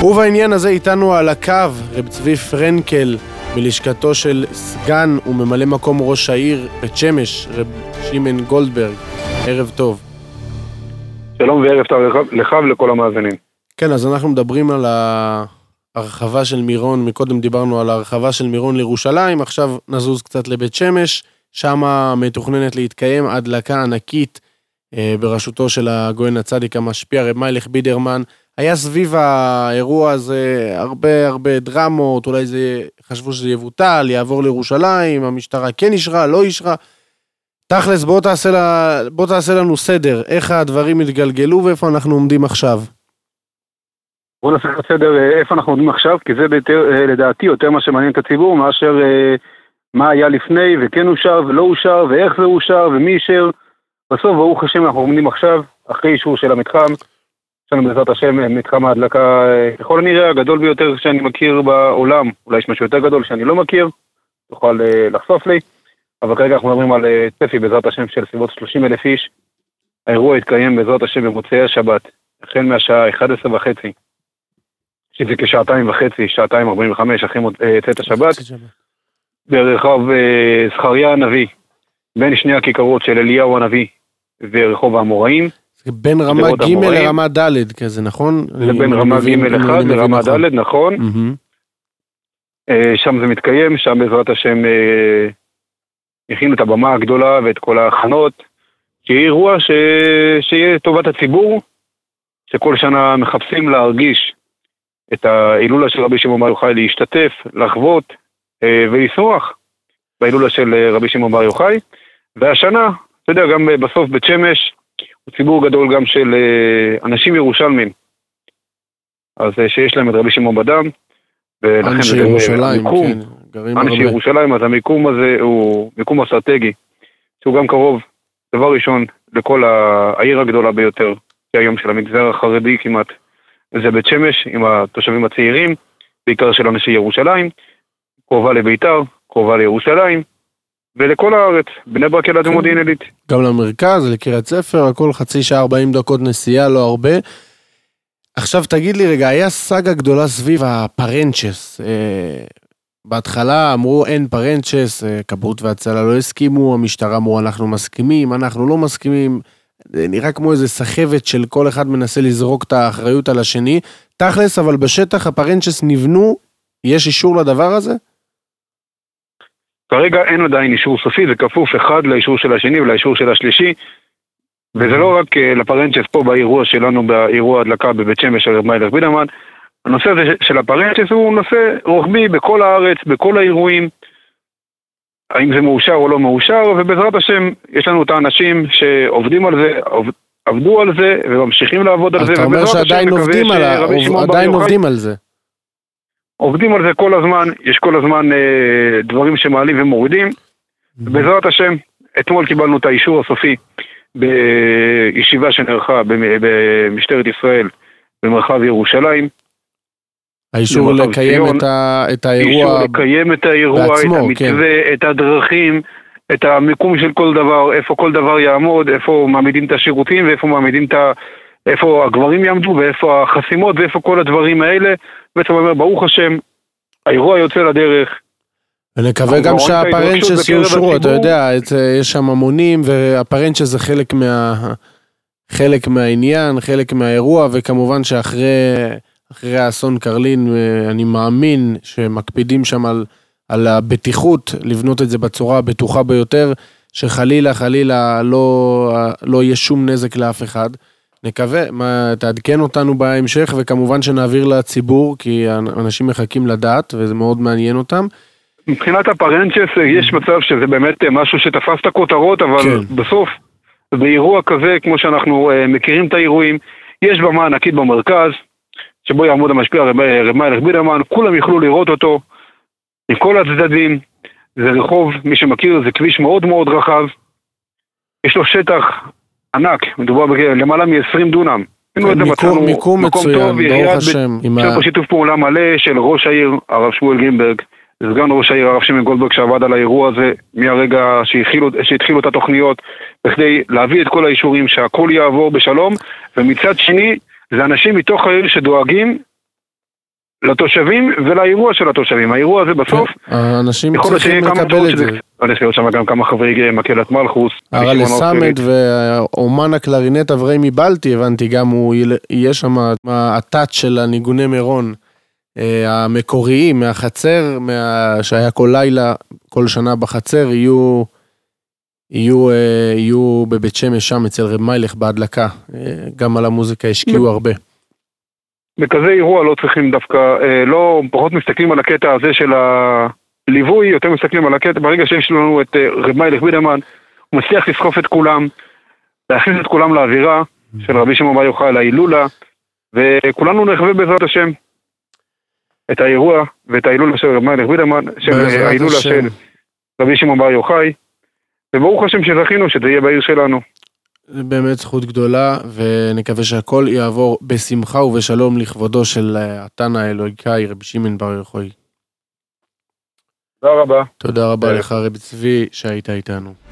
ובעניין הזה איתנו על הקו רב צבי פרנקל מלשכתו של סגן וממלא מקום ראש העיר בית שמש, רב שמעון גולדברג. ערב טוב. שלום וערב טוב לך ולכל המאזינים. כן, אז אנחנו מדברים על ההרחבה של מירון, מקודם דיברנו על ההרחבה של מירון לירושלים, עכשיו נזוז קצת לבית שמש, שמה מתוכננת להתקיים הדלקה ענקית בראשותו של הגויין הצדיק המשפיע רב מיילך בידרמן. היה סביב האירוע הזה הרבה דרמות, אולי חשבו שזה יבוטל, יעבור לירושלים, המשטרה כן אישרה, לא אישרה. תכלס, בוא תעשה לנו סדר, איך הדברים התגלגלו ואיפה אנחנו עומדים עכשיו. בוא נעשה סדר איפה אנחנו עומדים עכשיו, כי זה לדעתי יותר מה שמעניין את הציבור, מאשר מה היה לפני וכן אושר ולא אושר ואיך זה אושר ומי אישר. בסוף ברוך השם אנחנו עומדים עכשיו, אחרי אישור של המתחם, יש לנו בעזרת השם מתחם ההדלקה ככל הנראה הגדול ביותר שאני מכיר בעולם, אולי יש משהו יותר גדול שאני לא מכיר, תוכל לחשוף לי, אבל כרגע אנחנו מדברים על צפי בעזרת השם של סביבות 30,000 איש. האירוע התקיים בעזרת השם במוצאי השבת, החל מהשעה 11:30, שזה כשעתיים וחצי, 2:45 אחרי צאת השבת, ברחוב זכריה הנביא, בין שני הכיכרות של אליהו הנביא ורחוב האמוראים. זה בין רמה ג' לרמה ד' כזה, נכון? זה בין רמה ג' 1 לרמה ד', נכון. שם זה מתקיים, שם בעזרת השם הכינו את הבמה הגדולה ואת כל ההכנות, שיהיה אירוע שיהיה טובת הציבור, שכל שנה מחפשים להרגיש את ההילולה של רבי שמעון בר יוחאי, להשתתף, לחוות ולשמוח בהילולה של רבי שמעון בר יוחאי. והשנה, אתה יודע, גם בסוף בית שמש, הוא ציבור גדול גם של אנשים ירושלמים, אז שיש להם את רבי שמעון בדם, אנשי ירושלים, כן, גרים הרבה. אנשי ירושלים, אז המיקום הזה הוא מיקום אסטרטגי, שהוא גם קרוב, דבר ראשון, לכל העיר הגדולה ביותר, היום של המגזר החרדי כמעט, זה בית שמש, עם התושבים הצעירים, בעיקר של אנשי ירושלים, קרובה לביתר, קרובה לירושלים, ולכל הארץ, בני ברק אלעד ומודיעין עילית. גם למרכז, לקריית ספר, הכל חצי שעה 40 דקות נסיעה, לא הרבה. עכשיו תגיד לי רגע, היה סאגה גדולה סביב הפרנצ'ס. בהתחלה אמרו אין פרנצ'ס, כבאות והצלה לא הסכימו, המשטרה אמרו אנחנו מסכימים, אנחנו לא מסכימים. נראה כמו איזה סחבת של כל אחד מנסה לזרוק את האחריות על השני. תכלס, אבל בשטח הפרנצ'ס נבנו, יש אישור לדבר הזה? כרגע אין עדיין אישור סופי, זה כפוף אחד לאישור של השני ולאישור של השלישי, וזה לא רק לפרנצ'ס פה באירוע שלנו, באירוע הדלקה בבית שמש של רב מיילך בידרמן, הנושא הזה של הפרנצ'ס הוא נושא רוחבי בכל הארץ, בכל האירועים, האם זה מאושר או לא מאושר, ובעזרת השם יש לנו את האנשים שעובדים על זה, עבדו על זה וממשיכים לעבוד על זה. אתה אומר שעדיין עובדים על זה. עובדים על זה כל הזמן, יש כל הזמן דברים שמעלים ומורידים, בעזרת השם, אתמול קיבלנו את האישור הסופי בישיבה שנערכה במשטרת ישראל במרחב ירושלים. האישור לקיים את האירוע בעצמו, לקיים את האירוע, את המתווה, את הדרכים, את המיקום של כל דבר, איפה כל דבר יעמוד, איפה מעמידים את השירותים ואיפה מעמידים איפה הגברים יעמדו ואיפה החסימות ואיפה כל הדברים האלה. בעצם אומר, ברוך השם, האירוע יוצא לדרך. ונקווה גם שהפרנצ'ס יאושרו, אתה יודע, יש שם המונים, והפרנצ'ס זה חלק מהעניין, חלק מהאירוע, וכמובן שאחרי האסון קרלין, אני מאמין שמקפידים שם על הבטיחות, לבנות את זה בצורה הבטוחה ביותר, שחלילה לא יהיה שום נזק לאף אחד. נקווה, תעדכן אותנו בהמשך, וכמובן שנעביר לציבור, כי אנשים מחכים לדעת, וזה מאוד מעניין אותם. מבחינת הפרנצ'ס, יש מצב שזה באמת משהו שתפס את הכותרות, אבל כן. בסוף, באירוע כזה, כמו שאנחנו מכירים את האירועים, יש במה ענקית במרכז, שבו יעמוד המשפיע רב מיילך בידרמן, כולם יוכלו לראות אותו, עם כל הצדדים, זה רחוב, מי שמכיר, זה כביש מאוד מאוד רחב, יש לו שטח ענק, מדובר למעלה מ-20 דונם. מיקום מצוין, ברוך השם. יש פה שיתוף פעולה מלא של ראש העיר, הרב שמואל גרינברג, סגן ראש העיר, הרב שמעון גולדברג, שעבד על האירוע הזה, מהרגע שהתחילו את התוכניות, בכדי להביא את כל האישורים שהכל יעבור בשלום, ומצד שני, זה אנשים מתוך העיר שדואגים לתושבים ולאירוע של התושבים. האירוע הזה בסוף, האנשים צריכים לקבל את זה. יש להיות שם גם כמה חברי מקהלת מלכוס. הרל סמד ואומן הקלרינט אברהמי בלטי, הבנתי גם, הוא יהיה שם הטאץ' של הניגוני מירון המקוריים, מהחצר, שהיה כל לילה, כל שנה בחצר, יהיו בבית שמש שם אצל רב מיילך בהדלקה, גם על המוזיקה השקיעו הרבה. בכזה אירוע לא צריכים דווקא, לא פחות מסתכלים על הקטע הזה של הליווי, יותר מסתכלים על הקטע, ברגע שיש לנו את רב מיילך בידרמן, הוא מצליח לסחוף את כולם, להכניס את כולם לאווירה של רבי שמעון בר יוחאי, להילולה, וכולנו נחווה בעזרת השם את האירוע ואת ההילולה של רב מיילך בידרמן, של ההילולה של רבי שמעון בר יוחאי, וברוך השם שזכינו שזה יהיה בעיר שלנו. זה באמת זכות גדולה, ונקווה שהכל יעבור בשמחה ובשלום לכבודו של התנא האלוקאי, רבי שמעון בר יוחאי. תודה רבה. תודה רבה לך רבי צבי שהיית איתנו.